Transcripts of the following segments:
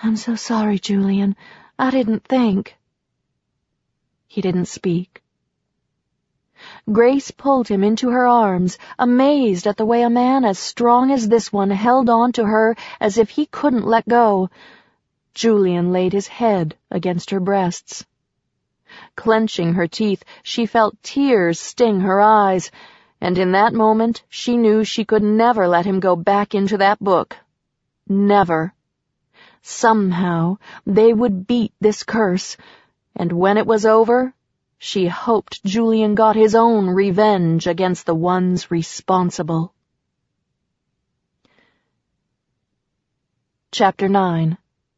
"I'm so sorry, Julian. I didn't think." He didn't speak. Grace pulled him into her arms, amazed at the way a man as strong as this one held on to her as if he couldn't let go. Julian laid his head against her breasts. Clenching her teeth, she felt tears sting her eyes, and in that moment she knew she could never let him go back into that book. Never. Somehow they would beat this curse, and when it was over, she hoped Julian got his own revenge against the ones responsible. Chapter 9.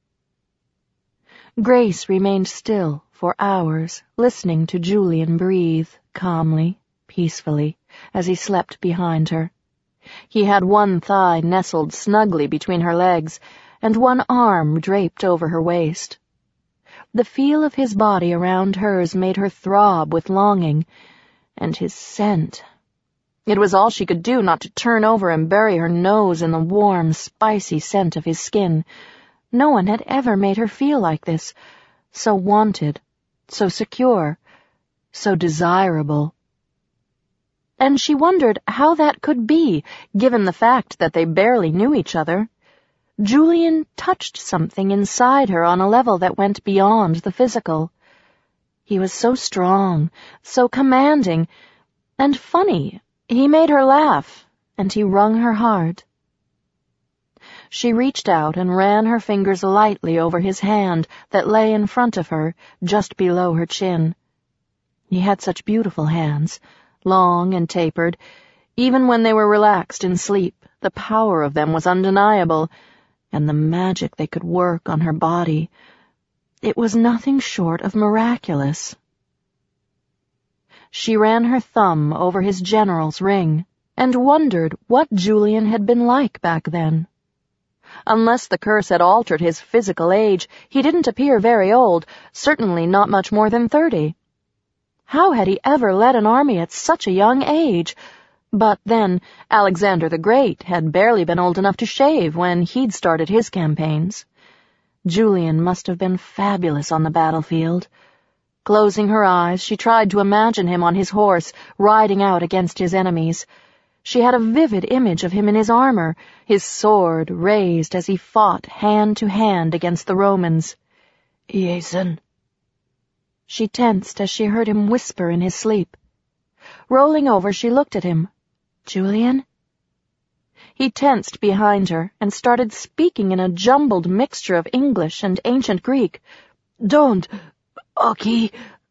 Grace remained still for hours, listening to Julian breathe calmly, peacefully, as he slept behind her. He had one thigh nestled snugly between her legs, and one arm draped over her waist. The feel of his body around hers made her throb with longing, and his scent. It was all she could do not to turn over and bury her nose in the warm, spicy scent of his skin. No one had ever made her feel like this, so wanted, so secure, so desirable. And she wondered how that could be, given the fact that they barely knew each other. Julian touched something inside her on a level that went beyond the physical. He was so strong, so commanding, and funny. He made her laugh, and he wrung her heart. She reached out and ran her fingers lightly over his hand that lay in front of her, just below her chin. He had such beautiful hands, long and tapered. Even when they were relaxed in sleep, the power of them was undeniable, and the magic they could work on her body. It was nothing short of miraculous. She ran her thumb over his general's ring, and wondered what Julian had been like back then. Unless the curse had altered his physical age, he didn't appear very old, certainly not much more than 30. How had he ever led an army at such a young age? But then, Alexander the Great had barely been old enough to shave when he'd started his campaigns. Julian must have been fabulous on the battlefield. Closing her eyes, she tried to imagine him on his horse, riding out against his enemies. She had a vivid image of him in his armor, his sword raised as he fought hand to hand against the Romans. "Iason." She tensed as she heard him whisper in his sleep. Rolling over, she looked at him. "Julian?" He tensed behind her and started speaking in a jumbled mixture of English and ancient Greek. "Don't! Oki!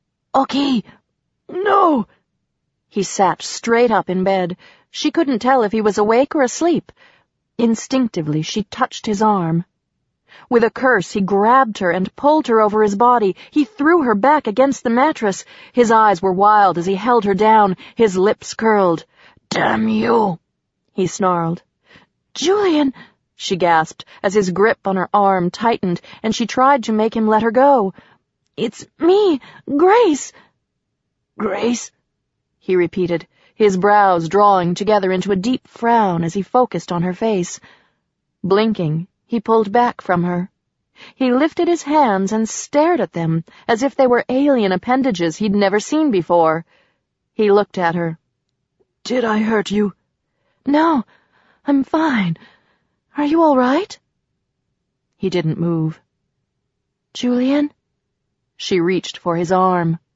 No!" He sat straight up in bed. She couldn't tell if he was awake or asleep. Instinctively, she touched his arm. With a curse, he grabbed her and pulled her over his body. He threw her back against the mattress. His eyes were wild as he held her down, his lips curled. "Damn you!" he snarled. "Julian!" she gasped, as his grip on her arm tightened, and she tried to make him let her go. "It's me, Grace." "Grace?" he repeated, his brows drawing together into a deep frown as he focused on her face. Blinking, he pulled back from her. He lifted his hands and stared at them, as if they were alien appendages he'd never seen before. He looked at her. "Did I hurt you?" "No, I'm fine. Are you all right?" He didn't move. "Julian?" She reached for his arm.